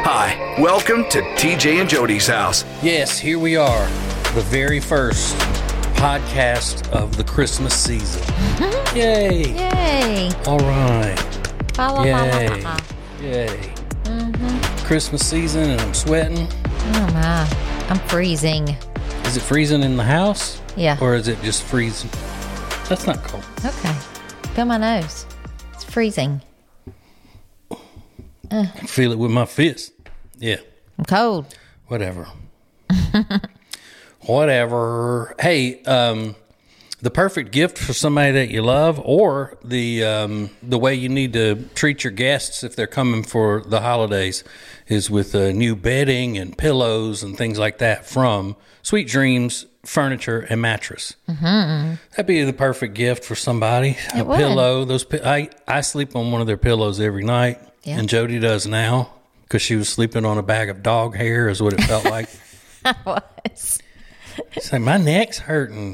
Hi, welcome to TJ and Jody's house. Yes, here we are, the very first podcast of the Christmas season. Yay! Yay! All right. Yay! Yay! Mm-hmm. Christmas season, and I'm sweating. Oh my, I'm freezing. Is it freezing in the house? Yeah. Or is it just freezing? That's not cold. Okay. Feel my nose. It's freezing. I can feel it with my fist. Yeah. I'm cold. Whatever. Whatever. Hey, the perfect gift for somebody that you love, or the way you need to treat your guests if they're coming for the holidays, is with new bedding and pillows and things like that from Sweet Dreams Furniture and Mattress. Mm-hmm. That'd be the perfect gift for somebody. A pillow. I sleep on one of their pillows every night, and Jody does now because she was sleeping on a bag of dog hair, is what it felt like. I was. She's like, my neck's hurting.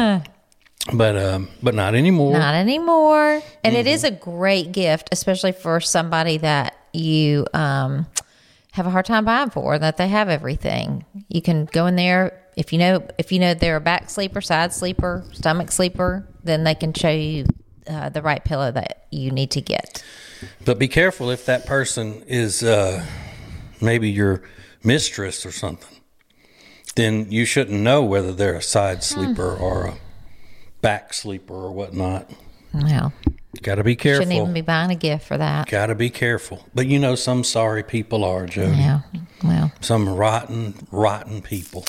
But not anymore. Not anymore. And it is a great gift, especially for somebody that you have a hard time buying for, that they have everything. You can go in there. If you know they're a back sleeper, side sleeper, stomach sleeper, then they can show you the right pillow that you need to get. But be careful if that person is maybe your mistress or something. Then you shouldn't know whether they're a side sleeper or a back sleeper or whatnot. Well, got to be careful. Shouldn't even be buying a gift for that. Got to be careful. But some sorry people are, Jody. Yeah. Well, some rotten people.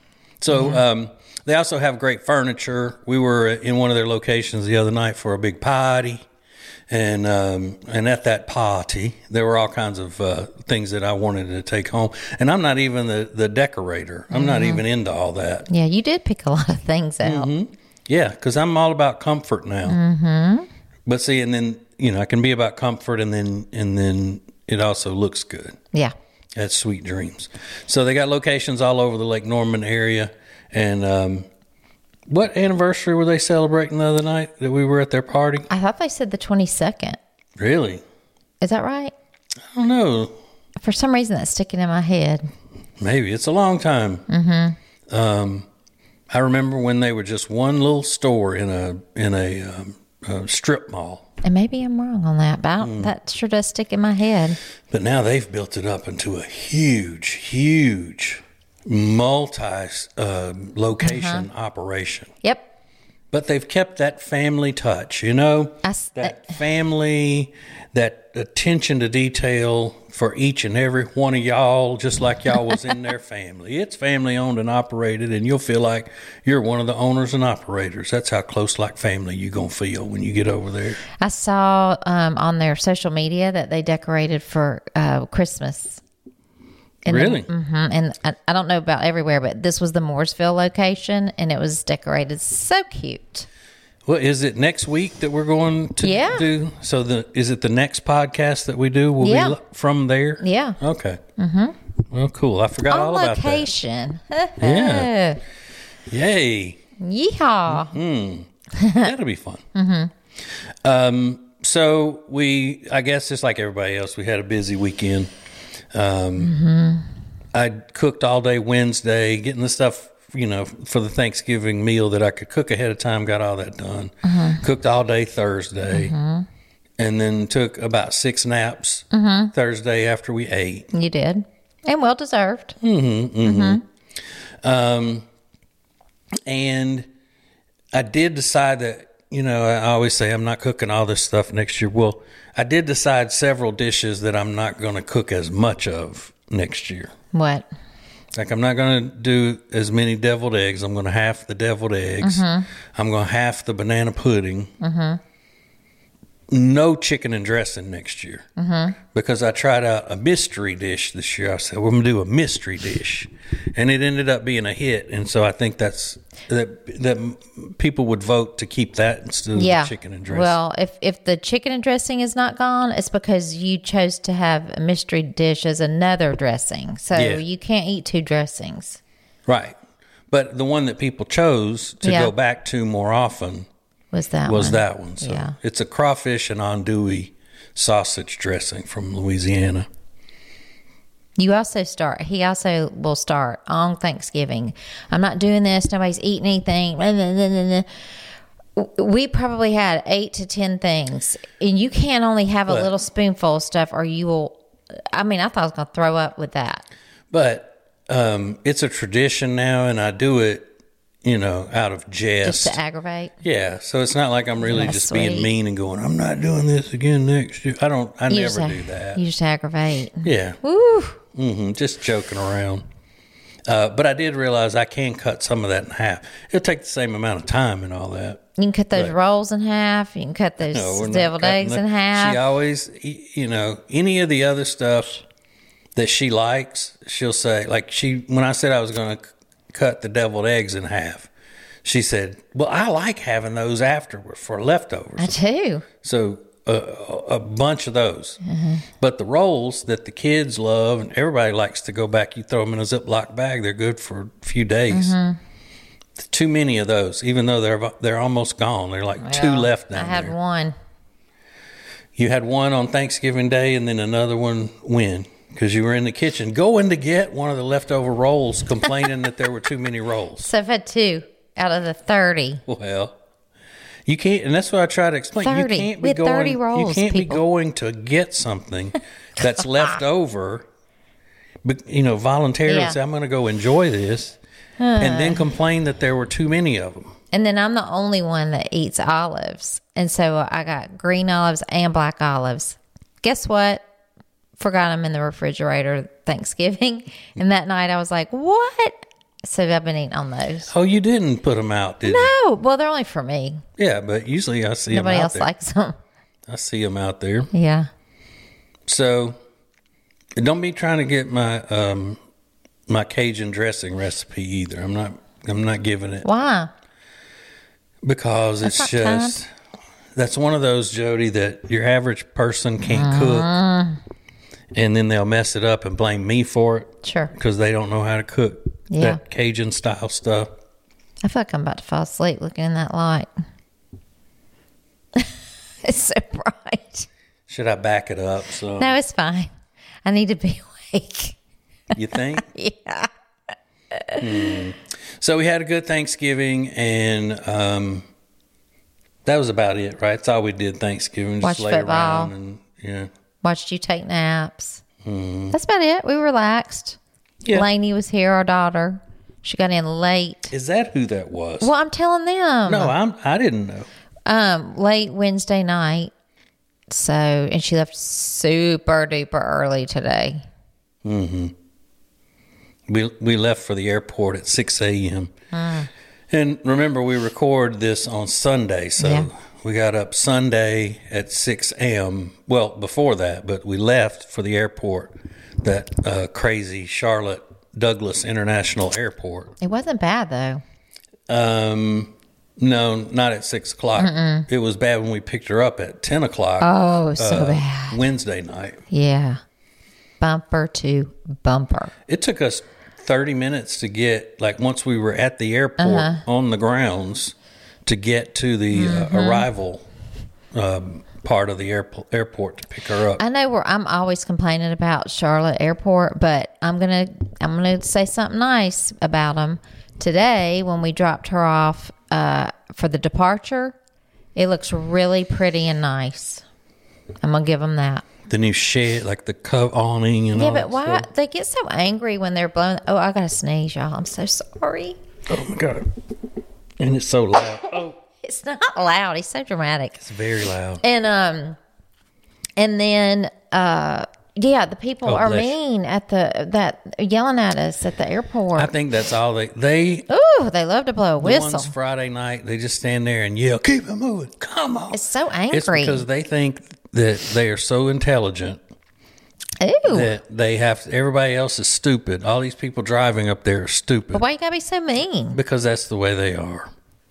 So they also have great furniture. We were in one of their locations the other night for a big party. And at that party, there were all kinds of things that I wanted to take home. And I'm not even the decorator. I'm not even into all that. Yeah, you did pick a lot of things out. Mm-hmm. Yeah, because I'm all about comfort now. Mm-hmm. But see, and then, I can be about comfort, and then it also looks good. Yeah. That's Sweet Dreams. So they got locations all over the Lake Norman area. And what anniversary were they celebrating the other night that we were at their party? I thought they said the 22nd. Really? Is that right? I don't know. For some reason, that's sticking in my head. Maybe. It's a long time. Mm-hmm. I remember when they were just one little store in a strip mall. And maybe I'm wrong on that, but that sure does stick in my head. But now they've built it up into a huge multi-location operation. Yep. But they've kept that family touch, that family, that attention to detail for each and every one of y'all, just like y'all was in their family. It's family owned and operated, and you'll feel like you're one of the owners and operators. That's how close like family you're going to feel when you get over there. I saw on their social media that they decorated for Christmas. Really? And I don't know about everywhere, but this was the Mooresville location, and it was decorated so cute. Well, is it next week that we're going to do? So is it the next podcast that we do will be from there? Yeah. Okay. Mm-hmm. Well, cool. I forgot all about that. On location. Yeah. Yay. Yeehaw. Mm-hmm. That'll be fun. Mm-hmm. So I guess just like everybody else, we had a busy weekend. I cooked all day Wednesday, getting the stuff, for the Thanksgiving meal that I could cook ahead of time, got all that done. Cooked all day Thursday, and then took about 6 naps Thursday after we ate. You did. And well deserved. And I did decide that, I always say I'm not cooking all this stuff next year. Well, I did decide several dishes that I'm not going to cook as much of next year. What? Like, I'm not going to do as many deviled eggs. I'm going to half the deviled eggs. I'm going to half the banana pudding. No chicken and dressing next year. Because I tried out a mystery dish this year. I said, we're going to do a mystery dish. And it ended up being a hit. And so I think that people would vote to keep that instead of the chicken and dressing. Well, if the chicken and dressing is not gone, it's because you chose to have a mystery dish as another dressing. So you can't eat 2 dressings. Right. But the one that people chose to go back to more often was that one. So it's a crawfish and andouille sausage dressing from Louisiana. He also will start on Thanksgiving. I'm not doing this. Nobody's eating anything. Blah, blah, blah, blah, blah. We probably had 8 to 10 things. And you can't only have a little spoonful of stuff or you will. I mean, I thought I was going to throw up with that. But it's a tradition now, and I do it, out of jest. Just to aggravate? Yeah. So it's not like I'm really That's just being sweet. mean and going, I'm not doing this again next year. I never do that. You just aggravate. Yeah. Woo. Just joking around. But I did realize I can cut some of that in half. It'll take the same amount of time and all that. You can cut those rolls in half. You can cut those We're not deviled cutting eggs in half. She always, any of the other stuff that she likes, she'll say, when I said I was going to cut the deviled eggs in half, she said, well, I like having those afterward for leftovers. I do. So a bunch of those. Mm-hmm. But the rolls that the kids love and everybody likes to go back, you throw them in a Ziploc bag, they're good for a few days. Mm-hmm. Too many of those, even though they're almost gone. They're like 2 left down there. I had one. You had one on Thanksgiving Day and then another one when? Because you were in the kitchen going to get one of the leftover rolls, complaining that there were too many rolls. So I've had 2 out of the 30. Well, you can't, and that's what I try to explain. 30. You can't We be had 30 rolls, You can't people. be going to get something that's left over, but voluntarily Yeah. say, I'm going to go enjoy this, and then complain that there were too many of them. And then I'm the only one that eats olives. And so I got green olives and black olives. Guess what? Forgot them in the refrigerator Thanksgiving. And that night I was like, what? So I've been eating on those. Oh, you didn't put them out, did you? No. Well, they're only for me. Yeah, but usually I see them Nobody out else there. likes them. I see them out there. Yeah. So don't be trying to get my my Cajun dressing recipe either. I'm not giving it. Why? Because That's it's not just that's one of those, Jody, that your average person can't cook, and then they'll mess it up and blame me for it Sure. because they don't know how to cook that Cajun style stuff. I feel like I'm about to fall asleep looking in that light. It's so bright. Should I back it up? So No, it's fine. I need to be awake. you think? Yeah. So we had a good Thanksgiving, and that was about it, right? That's all we did Thanksgiving. Just Watch lay football. around and yeah. Watched you take naps. That's about it. We relaxed. Yeah. Lainey was here, our daughter. She got in late. Is that who that was? Well, I'm telling them. No, I didn't know. Late Wednesday night. So, and she left super duper early today. We left for the airport at 6 a.m. And remember, we record this on Sunday, so Yeah. we got up Sunday at 6 a.m. Well, before that, but we left for the airport, that crazy Charlotte Douglas International Airport. It wasn't bad though. No, not at 6 o'clock. It was bad when we picked her up at 10 o'clock. Oh, so bad. Wednesday night. Yeah. Bumper to bumper. It took us 30 minutes to get, once we were at the airport on the grounds, to get to the arrival part of the airport to pick her up. I know I'm always complaining about Charlotte Airport, but I'm gonna say something nice about them today. When we dropped her off for the departure, it looks really pretty and nice. I'm gonna give them that. The new shed, the awning and all Yeah, that but why stuff. they get so angry when they're blowing? Oh, I gotta sneeze, y'all. I'm so sorry. Oh my God. And it's so loud. Oh, It's not loud. He's so dramatic. it's very loud. And then the people Oh, are bless you. mean at that yelling at us at the airport. I think that's all they Ooh, they love to blow a the whistle. ones Friday night, they just stand there and yell, keep it moving. Come on. It's so angry. It's because they think that they are so intelligent Ooh, that they have everybody else is stupid. All these people driving up there are stupid but why you gotta be so mean? because that's the way they are.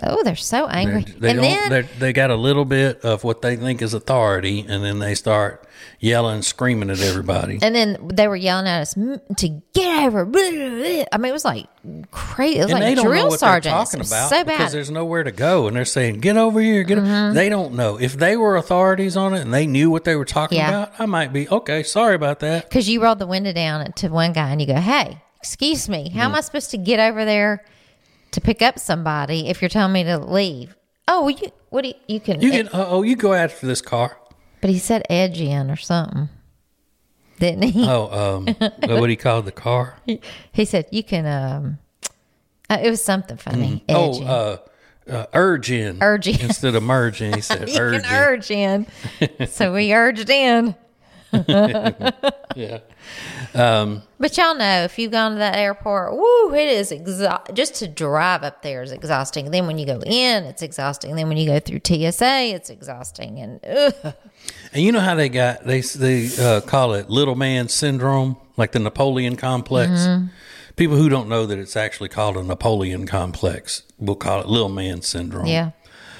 Oh, they're so angry. They got a little bit of what they think is authority, and then they start yelling, screaming at everybody. And then they were yelling at us to get over. I mean, it was like crazy. It was like drill sergeants. Talking about so bad because there's nowhere to go, and they're saying, "Get over here, get." They don't know if they were authorities on it and they knew what they were talking about. I might be okay. Sorry about that. Because you rolled the window down to one guy and you go, "Hey, excuse me, how am I supposed to get over there to pick up somebody if you're telling me to leave?" Oh, well, you can you go after this car. But he said edge in or something, didn't he? What do you call the car? He said you can. It was something funny. Urge in. Urge in instead of merging. He said you can urge in. So we urged in. Yeah. But y'all know, if you've gone to that airport, woo, it is just to drive up there is exhausting. Then when you go in, it's exhausting. Then when you go through TSA, it's exhausting. And you know how they call it little man syndrome, like the Napoleon complex. Mm-hmm. People who don't know that it's actually called a Napoleon complex will call it little man syndrome. Yeah.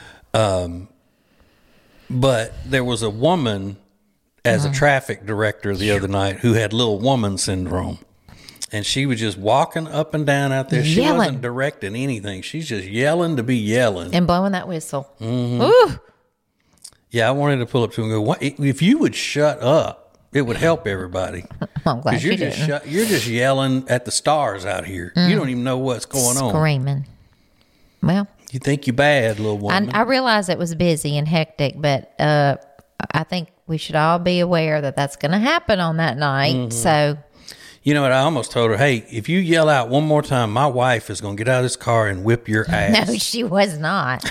But there was a woman as a traffic director the other night who had little woman syndrome. And she was just walking up and down out there. She wasn't directing anything. She's just yelling to be yelling. And blowing that whistle. Mm-hmm. Ooh. Yeah, I wanted to pull up to him and go, if you would shut up, it would help everybody. I'm glad you didn't. You're just yelling at the stars out here. You don't even know what's going on. Screaming. Well. You think you're bad, little woman. I realize it was busy and hectic, but I think we should all be aware that that's going to happen on that night. Mm-hmm. So, you know what? I almost told her, hey, if you yell out one more time, my wife is going to get out of this car and whip your ass. No, she was not.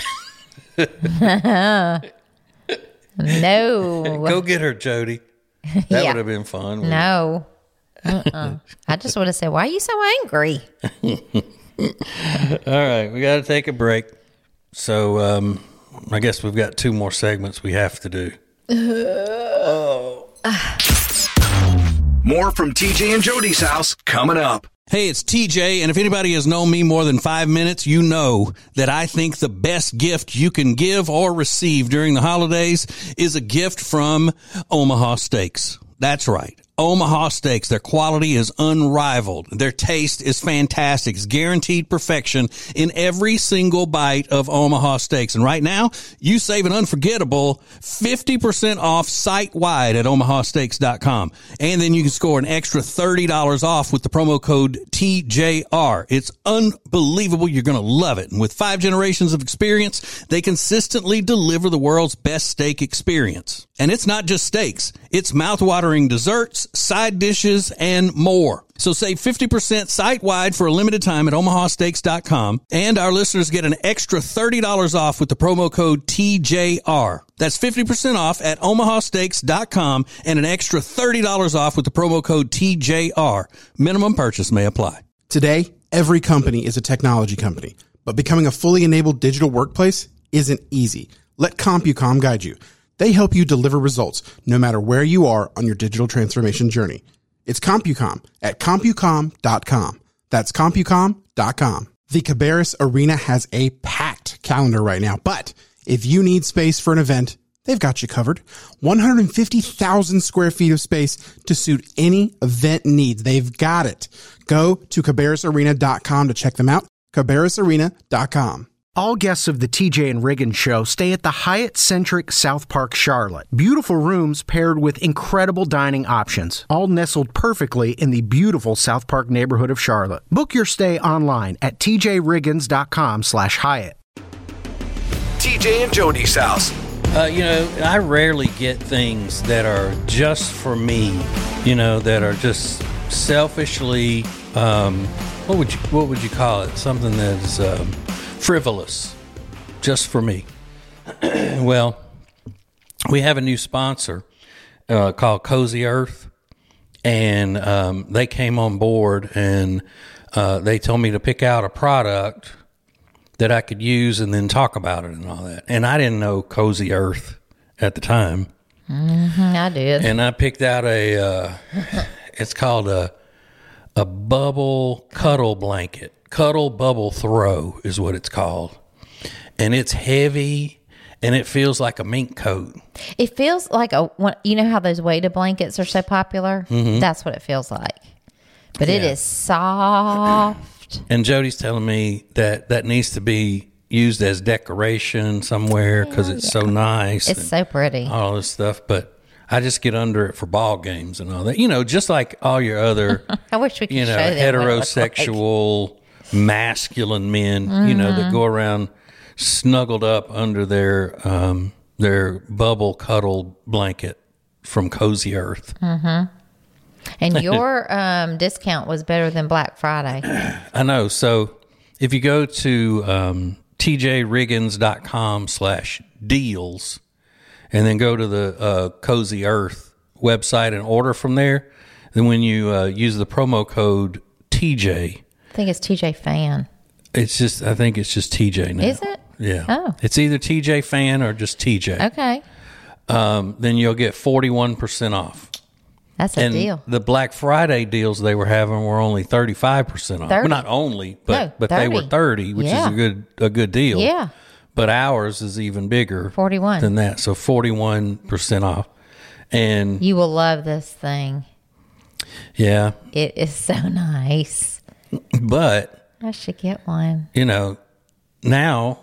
No. Go get her, Jody. That would have been fun. No. I just would have said, why are you so angry? All right. We got to take a break. So, I guess we've got 2 more segments we have to do. More from TJ and Jody's house coming up. Hey, it's TJ, and if anybody has known me more than 5 minutes, you know that I think the best gift you can give or receive during the holidays is a gift from Omaha Steaks. That's right. Omaha Steaks. Their quality is unrivaled. Their taste is fantastic. It's guaranteed perfection in every single bite of Omaha Steaks. And right now, you save an unforgettable 50% off site-wide at omahasteaks.com. And then you can score an extra $30 off with the promo code TJR. It's unbelievable. You're going to love it. And with 5 generations of experience, they consistently deliver the world's best steak experience. And it's not just steaks. It's mouth-watering desserts, side dishes, and more. So save 50% site-wide for a limited time at omahasteaks.com. And our listeners get an extra $30 off with the promo code TJR. That's 50% off at omahasteaks.com and an extra $30 off with the promo code TJR. Minimum purchase may apply. Today, every company is a technology company, but becoming a fully enabled digital workplace isn't easy. Let CompuCom guide you. They help you deliver results no matter where you are on your digital transformation journey. It's CompuCom at CompuCom.com. That's CompuCom.com. The Cabarrus Arena has a packed calendar right now, but if you need space for an event, they've got you covered. 150,000 square feet of space to suit any event needs. They've got it. Go to CabarrusArena.com to check them out. CabarrusArena.com. All guests of the TJ and Riggins show stay at the Hyatt-centric South Park Charlotte. Beautiful rooms paired with incredible dining options, all nestled perfectly in the beautiful South Park neighborhood of Charlotte. Book your stay online at tjriggins.com/Hyatt. TJ and Jody's house. I rarely get things that are just for me, that are just selfishly, what would you call it? Something that is frivolous, just for me. Well, we have a new sponsor called Cozy Earth, and they came on board and they told me to pick out a product that I could use and then talk about it and all that. And I didn't know Cozy Earth at the time. Mm-hmm, I did. And I picked out it's called a bubble cuddle blanket. Cuddle Bubble Throw is what it's called. and it's heavy, and it feels like a mink coat. It feels like you know how those weighted blankets are so popular? That's what it feels like. But it is soft. And Jody's telling me that needs to be used as decoration somewhere because it's so nice. It's so pretty. All this stuff. But I just get under it for ball games and all that. You know, just like all your other, I wish we could you know, show them what it looks like. heterosexual, masculine men, you know, that go around snuggled up under their bubble cuddle blanket from Cozy Earth. And your discount was better than Black Friday. I know. So if you go to tjriggins.com/deals and then go to the Cozy Earth website and order from there, then when you use the promo code TJ, I think it's TJ Fan. I think it's just TJ now. Is it? Yeah. Oh. It's either TJ Fan or just TJ. Okay. Then you'll get 41% off. That's a And deal. the Black Friday deals they were having were only 35% off. 30. Well, not only, but No, they were 30. 30, which is a good deal. Yeah. But ours is even bigger 41. than that. So 41% off. And You will love this thing. yeah, It is so nice. but I should get one. you know, now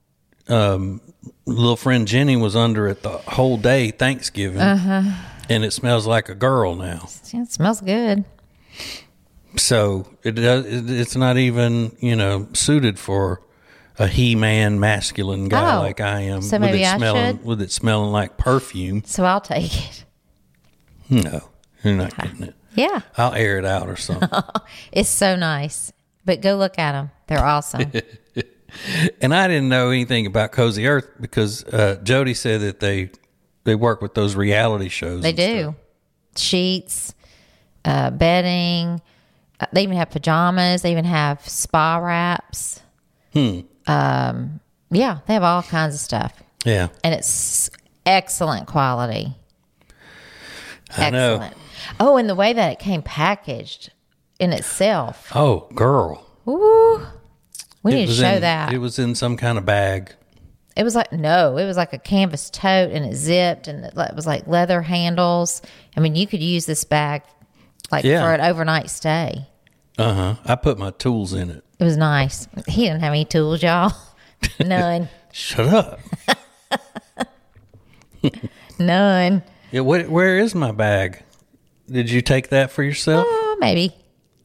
little friend Jenny was under it the whole day Thanksgiving. And it smells like a girl now. Yeah, it smells good. So it's not even, you know, suited for a he-man masculine guy like I am. So maybe I should? With it smelling like perfume. So I'll take it. No, you're not getting it. Yeah. I'll air it out or something. It's so nice. But go look at them. They're awesome. And I didn't know anything about Cozy Earth because Jody said that they work with those reality shows. They and do. Sheets, bedding. They even have pajamas. They even have spa wraps. Yeah, they have all kinds of stuff. Yeah. And it's excellent quality. I know. Excellent. Oh, and the way that it came packaged in itself. Oh, girl. Ooh. We need to was show in- that. It was in some kind of bag. It was like a canvas tote, and it zipped, and it was like leather handles. I mean, you could use this bag for an overnight stay. I put my tools in it. It was nice. He didn't have any tools, y'all. None. Shut up. None. Yeah, where is my bag? Did you take that for yourself? Oh, maybe.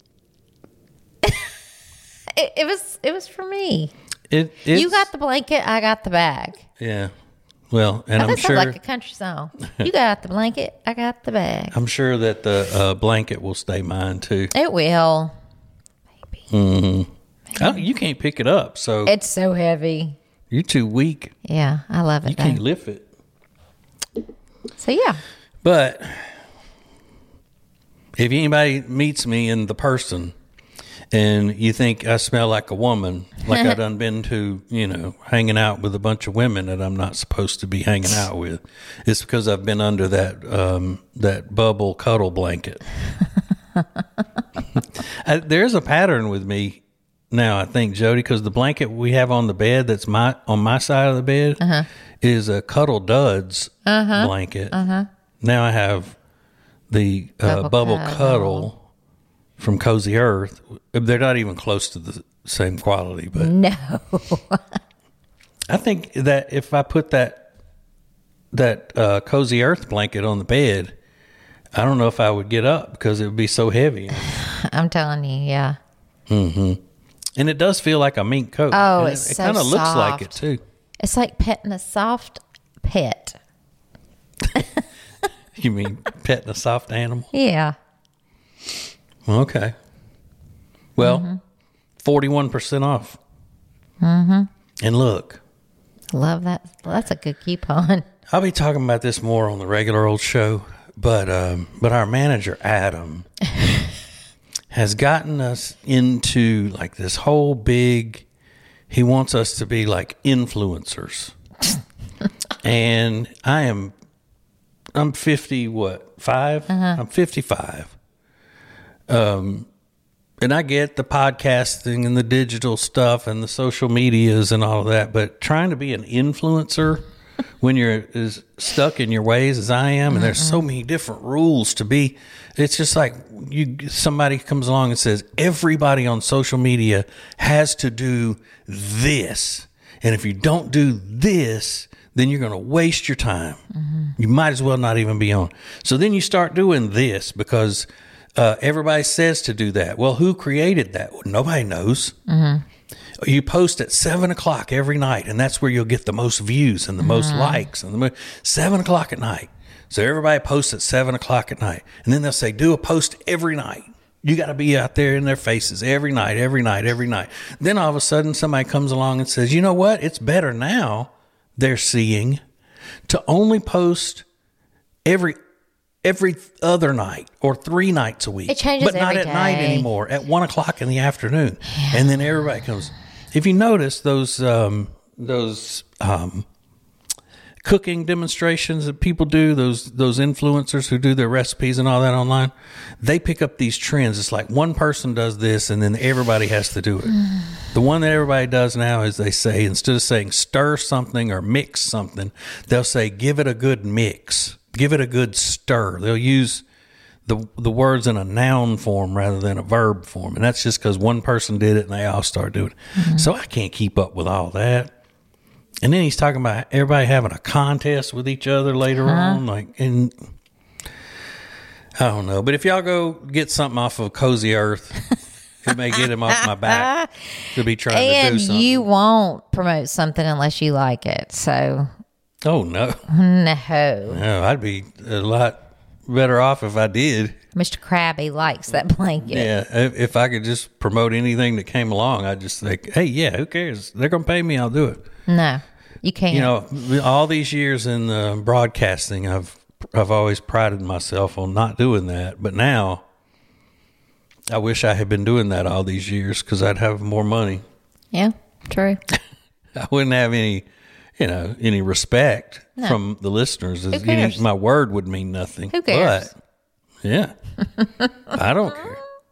It was for me. It's, You got the blanket. I got the bag. yeah. Well, and I'm That sure sounds like a country song. You got the blanket. I got the bag. I'm sure that the blanket will stay mine too. It will. Oh, you can't pick it up, so It's so heavy. you're too weak. Yeah, I love it. You can't though. lift it. So yeah, But if anybody meets me in the person and you think I smell like a woman, like I done been to, hanging out with a bunch of women that I'm not supposed to be hanging out with, it's because I've been under that bubble cuddle blanket. There's a pattern with me now, I think, Jody, because the blanket we have on the bed that's on my side of the bed is a Cuddle Duds blanket. Now I have the bubble cuddle from Cozy Earth. They're not even close to the same quality, but no. I think that if I put that Cozy Earth blanket on the bed, I don't know if I would get up because it would be so heavy. I'm telling you, yeah. And it does feel like a mink coat. Oh, And it's it so kind of looks like it soft. too. It's like petting a soft pet. You mean petting a soft animal? Yeah. Okay. Well, 41% off. And look, Love that. That's a good coupon. I'll be talking about this more on the regular old show, but our manager Adam has gotten us into like this whole big. He wants us to be like influencers, and I'm 50. What 5? I'm 55. And I get the podcasting and the digital stuff and the social medias and all of that, but trying to be an influencer when you're as stuck in your ways as I am, and there's so many different rules to be, it's just like somebody comes along and says, everybody on social media has to do this. And if you don't do this, then you're going to waste your time. You might as well not even be on. So then you start doing this because everybody says to do that. Well, who created that? Well, nobody knows. You post at 7 o'clock every night, and that's where you'll get the most views and the most likes. And 7 o'clock at night. So everybody posts at 7 o'clock at night. And then they'll say, do a post every night. You got to be out there in their faces every night, every night, every night. Then all of a sudden somebody comes along and says, you know what? It's better now, they're seeing, to only post every other night or 3 nights a week. It changes but not every at night day. anymore, at 1 o'clock in the afternoon. Yeah. And then everybody comes. If you notice those cooking demonstrations that people do, those influencers who do their recipes and all that online, they pick up these trends. It's like one person does this and then everybody has to do it. The one that everybody does now is they say, instead of saying stir something or mix something, they'll say give it a good mix, give it a good stir. They'll use the words in a noun form rather than a verb form, and that's just because one person did it and they all start doing it. So I can't keep up with all that. And then he's talking about everybody having a contest with each other later on. And I don't know. But if y'all go get something off of Cozy Earth, it may get him off my back to be trying to do something. And you won't promote something unless you like it. So. Oh, no. No. I'd be a lot better off if I did. Mr. Krabby likes that blanket. Yeah. If I could just promote anything that came along, I'd just think, hey, yeah, who cares? They're going to pay me. I'll do it. No, you can't. You know, all these years in broadcasting, I've always prided myself on not doing that. But now, I wish I had been doing that all these years because I'd have more money. Yeah, true. I wouldn't have any respect from the listeners. Who cares? My word would mean nothing. Who cares? But, yeah, I don't care.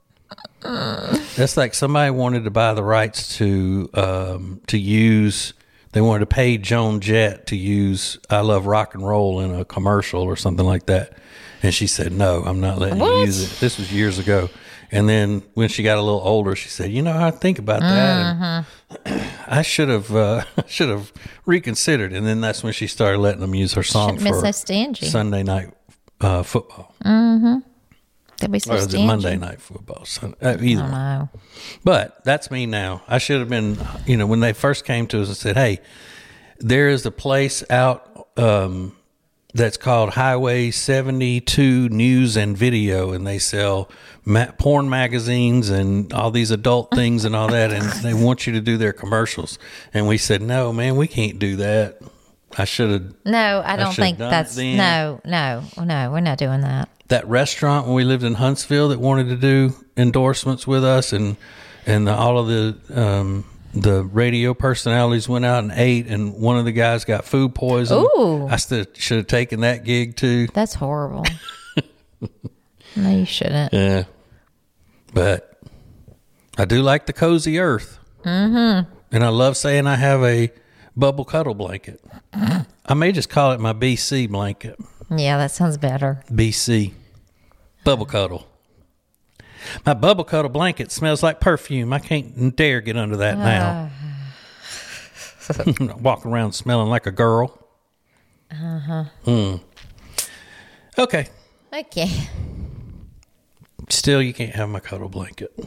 That's like somebody wanted to buy the rights to use. They wanted to pay Joan Jett to use "I Love Rock and Roll" in a commercial or something like that, and she said, "No, I'm not letting you use it." This was years ago. And then when she got a little older, she said, "You know, I think about that, and I should have reconsidered." And then that's when she started letting them use her song for Sunday night football. They'd be so or is it stingy. Monday night football? Either one. No. But that's me now. I should have been, when they first came to us and said, hey, there is a place out that's called Highway 72 News and Video, and they sell porn magazines and all these adult things and all that, and they want you to do their commercials. And we said, no, man, we can't do that. I should have. No, I don't think that's. No, we're not doing that. That restaurant when we lived in Huntsville that wanted to do endorsements with us, and all of the radio personalities went out and ate, and one of the guys got food poisoning. Ooh. I should have taken that gig too. That's horrible. No, you shouldn't. Yeah, but I do like the Cozy Earth, and I love saying I have a bubble cuddle blanket. I may just call it my BC blanket. Yeah, that sounds better. BC. Bubble cuddle. My bubble cuddle blanket smells like perfume. I can't dare get under that now. Walking around smelling like a girl. Okay. Okay. Still, you can't have my cuddle blanket.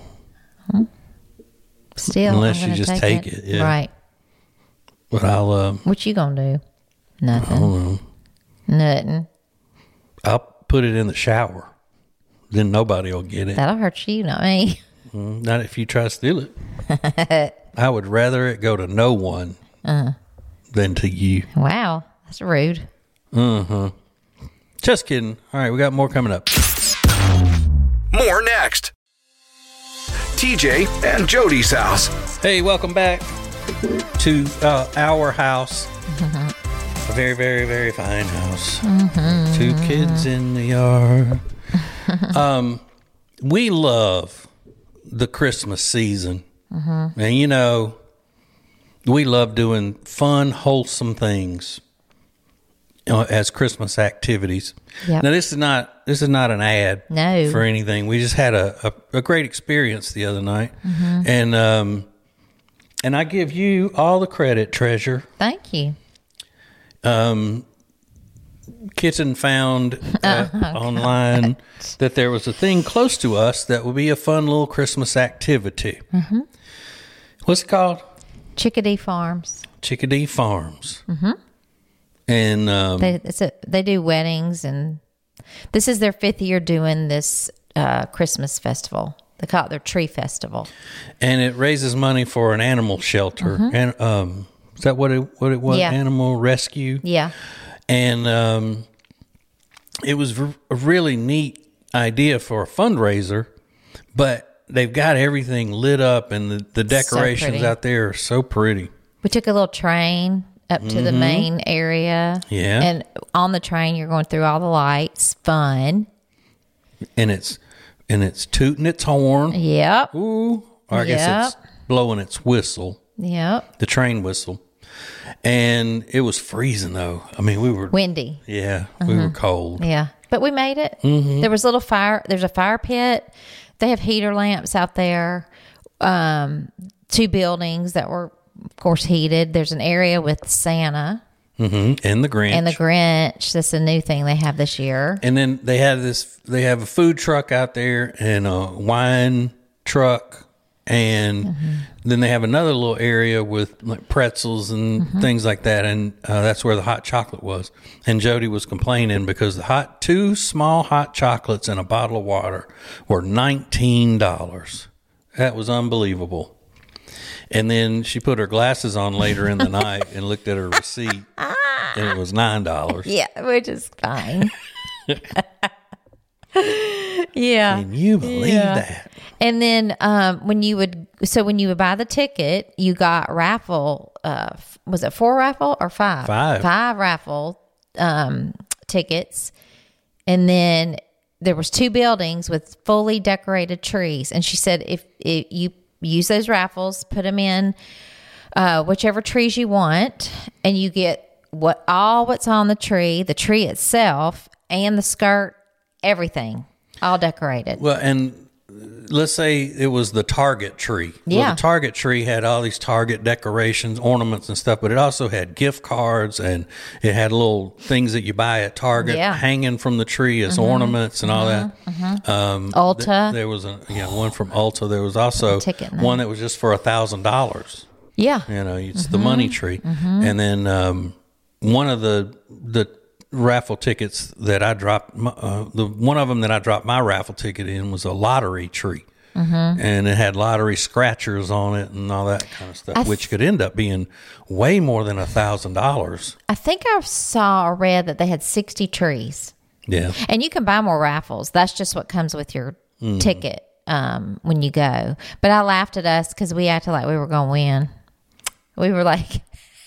Still, unless you just take it. Yeah. Right. But I'll. What you gonna do? Nothing. I don't know. Nothing. I'll put it in the shower. Then nobody will get it. That'll hurt you, not me. Not if you try to steal it. I would rather it go to no one than to you. Wow, that's rude. Just kidding. All right, we got more coming up. More next. TJ and Jody's house. Hey, welcome back to our house. A very, very, very fine house. 2 kids in the yard. We love the Christmas season. And, you know, we love doing fun, wholesome things as Christmas activities. Yep. Now, this is not an ad No. for anything. We just had a great experience the other night. And I give you all the credit, Treasure. Thank you. Kitten found online that there was a thing close to us that would be a fun little Christmas activity. What's it called? Chickadee Farms. Chickadee Farms. And They do weddings, and this is their 5th year doing this Christmas festival. They call it their tree festival. and it raises money for an animal shelter. And is that what it was? Yeah. Animal rescue. Yeah. And it was a really neat idea for a fundraiser, but they've got everything lit up, and the decorations pretty. out there are so pretty. We took a little train up to the main area. Yeah. And on the train, you're going through all the lights. Fun. And it's tooting its horn. Yep. Ooh. Or I guess it's blowing its whistle, Yep. the train whistle. And it was freezing, though. I mean, we were... Windy. Yeah, we were cold. Yeah. But we made it. There was there's a fire pit. They have heater lamps out there. 2 buildings that were, of course, heated. There's an area with Santa And the Grinch. and the Grinch. That's a new thing they have this year. And then they have a food truck out there and a wine truck. And then they have another little area with like pretzels and things like that. And that's where the hot chocolate was. And Jody was complaining because the 2 small hot chocolates and a bottle of water were $19. That was unbelievable. And then she put her glasses on later in the night and looked at her receipt, and it was $9. Yeah, which is fine. Yeah. Can you believe that? And then when you would buy the ticket, you got raffle. Was it 4 raffle or 5? 5. 5 raffle tickets, and then there was 2 buildings with fully decorated trees. And she said if you use those raffles, put them in whichever trees you want, and you get what's on the tree itself, and the skirt, everything, all decorated. Well, and let's say it was the Target tree. Yeah. Well, the Target tree had all these Target decorations, ornaments and stuff, but it also had gift cards, and it had little things that you buy at Target hanging from the tree as ornaments and all that. Ulta. There was one from Ulta. There was also ticket one that was just for $1,000. Yeah. You know, it's the money tree. And then one of the raffle tickets that I dropped, one of them that I dropped my raffle ticket in was a lottery tree. And it had lottery scratchers on it and all that kind of stuff, which could end up being way more than $1,000. I think I saw or read that they had 60 trees. Yeah. And you can buy more raffles. That's just what comes with your ticket when you go. But I laughed at us because we acted like we were going to win. We were like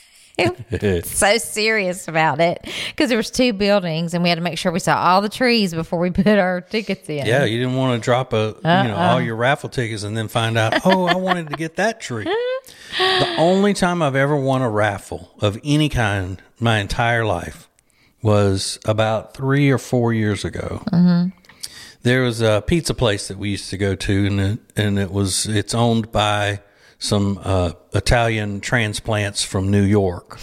so serious about it because there was 2 buildings and we had to make sure we saw all the trees before we put our tickets in. Yeah, you didn't want to drop all your raffle tickets and then find out, I wanted to get that tree. The only time I've ever won a raffle of any kind my entire life was about 3 or 4 years ago. There was a pizza place that we used to go to, and it's owned by some Italian transplants from New York,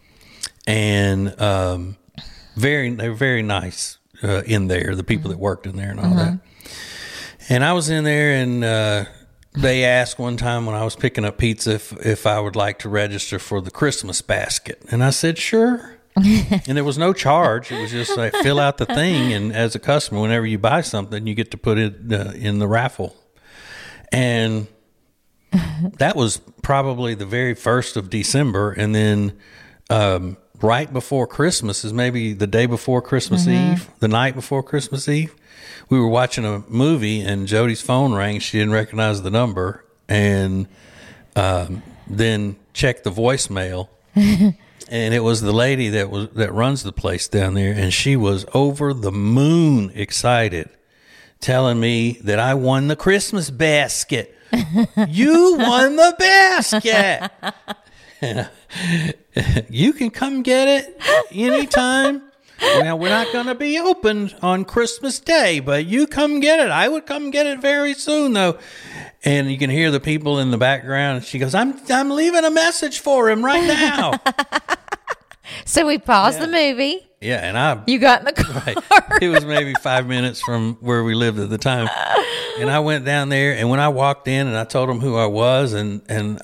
and they were very nice in there. The people that worked in there and all that. And I was in there, and they asked one time when I was picking up pizza if I would like to register for the Christmas basket, and I said sure. And there was no charge. It was just like fill out the thing, and as a customer, whenever you buy something, you get to put it in the raffle. And that was probably the very 1st of December, and then right before Christmas is maybe the day before Christmas Eve, the night before Christmas Eve. We were watching a movie, and Jody's phone rang. She didn't recognize the number, and then checked the voicemail. And it was the lady that runs the place down there, and she was over the moon excited telling me that I won the Christmas basket. You won the basket. You can come get it anytime. Well, we're not going to be open on Christmas Day, but you come get it. I would come get it very soon, though. And you can hear the people in the background. And she goes, I'm leaving a message for him right now. So we paused the movie. Yeah, and You got in the car. Right. It was maybe 5 minutes from where we lived at the time. And I went down there, and when I walked in and I told them who I was, and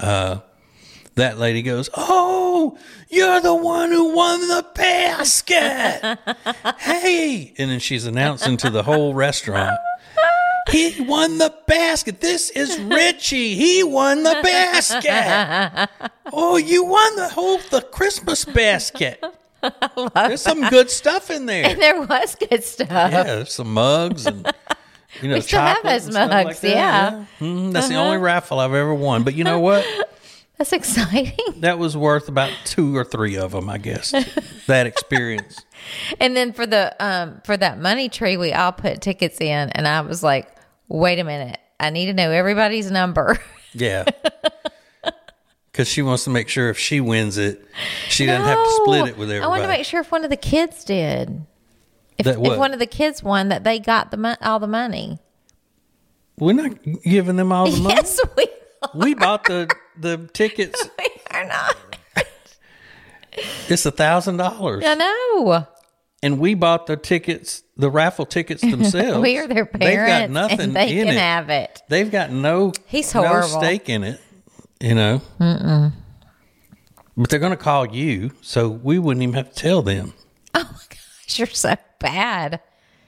that lady goes, "Oh, you're the one who won the basket. Hey." And then she's announcing to the whole restaurant, "He won the basket. This is Richie. He won the basket. Oh, you won the Christmas basket." There's some good stuff in there. And there was good stuff. Yeah, there's some mugs and we still have chocolate those and stuff mugs. like that. Yeah. That's the only raffle I've ever won. But you know what? That's exciting. That was worth about 2 or 3 of them, I guess. That experience. And then for that money tree, we all put tickets in, and I was like, "Wait a minute, I need to know everybody's number." Yeah. Because she wants to make sure if she wins it, she doesn't have to split it with everybody. I want to make sure if one of the kids did. If That what? one of the kids won, that they got all the money. We're not giving them all the money. Yes, we are. We bought the tickets. We are not. It's $1,000. I know. And we bought the tickets, the raffle tickets themselves. We are their parents. They've got nothing and they in can it. have it. They've got no horrible. stake in it, you know. But they're going to call you, so we wouldn't even have to tell them. Oh my gosh, you're so bad.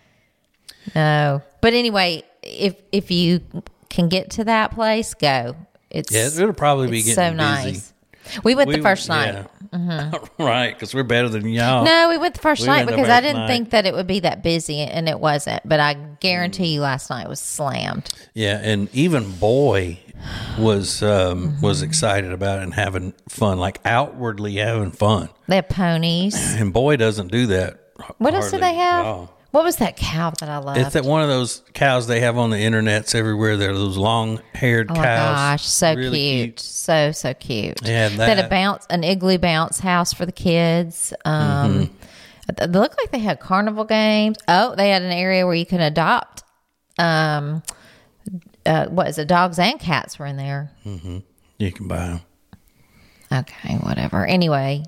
No, but anyway, if you can get to that place, go. It'll probably be it's getting so nice. busy. We went the first night. Yeah. Right, because we're better than y'all. No, we went the first We night went the because I first didn't night. think that it would be that busy, and it wasn't. But I guarantee you, last night was slammed. Yeah, and even Boy was excited about it and having fun, like outwardly having fun. They have ponies. And Boy doesn't do that. What else do hardly they at have? all. What was that cow that I loved? It's that one of those cows they have on the internets everywhere. They're those long-haired Oh cows. my gosh, so Really cute. So cute. Yeah, They had an igloo bounce house for the kids. They looked like they had carnival games. Oh, they had an area where you can adopt. What is it? Dogs and cats were in there. You can buy them. Okay, whatever. Anyway,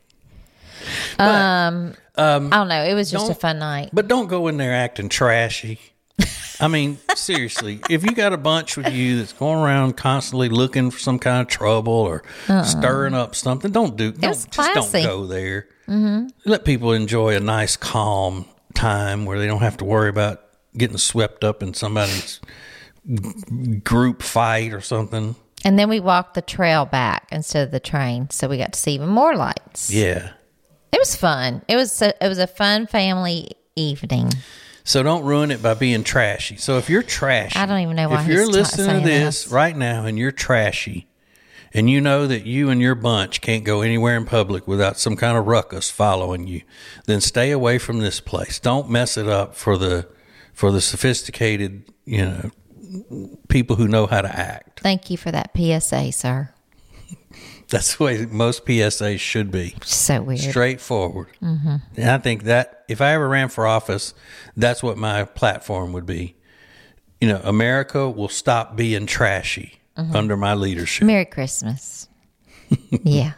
I don't know. It was just a fun night. But don't go in there acting trashy. I mean, seriously, if you got a bunch with you that's going around constantly looking for some kind of trouble or stirring up something, was just don't classy. go there. Let people enjoy a nice, calm time where they don't have to worry about getting swept up in somebody's group fight or something. And then we walked the trail back instead of the train, so we got to see even more lights. Yeah. It was fun. It was a fun family evening. So don't ruin it by being trashy. So if you're trashy, I don't even know why if you're he's listening saying to this this. right now and you're trashy, and you know that you and your bunch can't go anywhere in public without some kind of ruckus following you, then stay away from this place. Don't mess it up for the sophisticated, people who know how to act. Thank you for that PSA, sir. That's the way most PSAs should be. So weird. Straightforward. Mm-hmm. And I think that if I ever ran for office, that's what my platform would be. America will stop being trashy under my leadership. Merry Christmas. Yeah.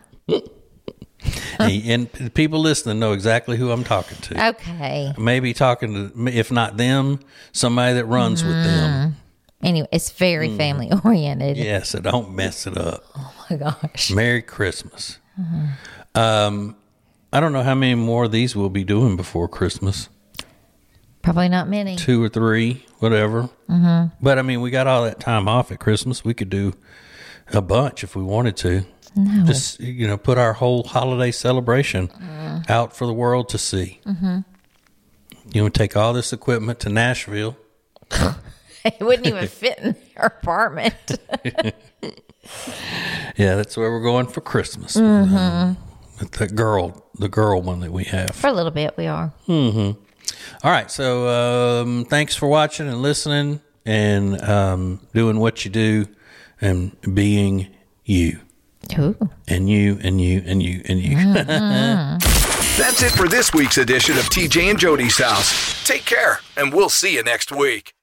And the people listening know exactly who I'm talking to. Okay. Maybe talking to, if not them, somebody that runs with them. Anyway, it's very family oriented. Yeah, so don't mess it up. Oh my gosh. Merry Christmas. I don't know how many more of these we'll be doing before Christmas. Probably not many. 2 or 3, whatever. But I mean, we got all that time off at Christmas. We could do a bunch if we wanted to. No. Just put our whole holiday celebration out for the world to see. Take all this equipment to Nashville. It wouldn't even fit in their apartment. Yeah, that's where we're going for Christmas. With the girl one that we have. For a little bit, we are. All right. So thanks for watching and listening and doing what you do and being you. Ooh. And you and you and you and you. That's it for this week's edition of TJ and Jody's House. Take care, and we'll see you next week.